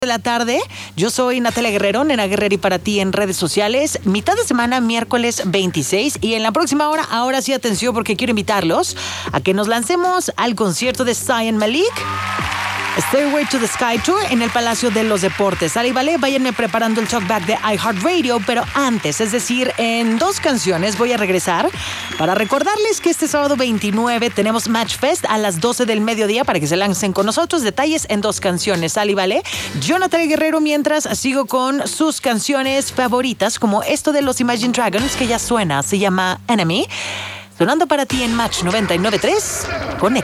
de la tarde. Yo soy Natalia Guerrero, Nena Guerrero y para ti en redes sociales. Mitad de semana, miércoles 26. Y en la próxima hora, ahora sí atención porque quiero invitarlos a que nos lancemos al concierto de Zayn Malik, Stairway to the Sky Tour en el Palacio de los Deportes. ¿Sale y vale? Váyanme preparando el talkback de iHeartRadio, pero antes, es decir, en 2 canciones voy a regresar para recordarles que este sábado 29 tenemos Match Fest a las 12 del mediodía para que se lancen con nosotros. Detalles en 2 canciones. ¿Sale y vale? Yo, Natalia Guerrero, mientras sigo con sus canciones favoritas, como esto de los Imagine Dragons que ya suena, se llama Enemy, sonando para ti en Match 99.3. Conecta.